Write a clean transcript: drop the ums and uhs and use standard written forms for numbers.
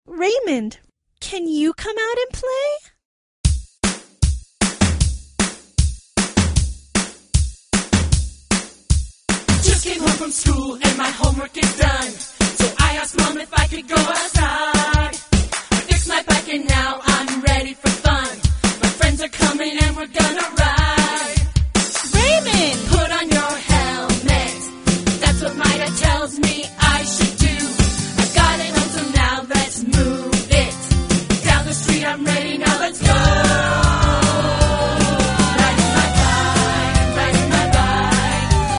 Raymond, can you come out and play? Just came home from school and my homework is done. So I asked Mom if I could go outside. I fixed my bike and now I'm ready for fun. My friends are coming and we're gonna ride.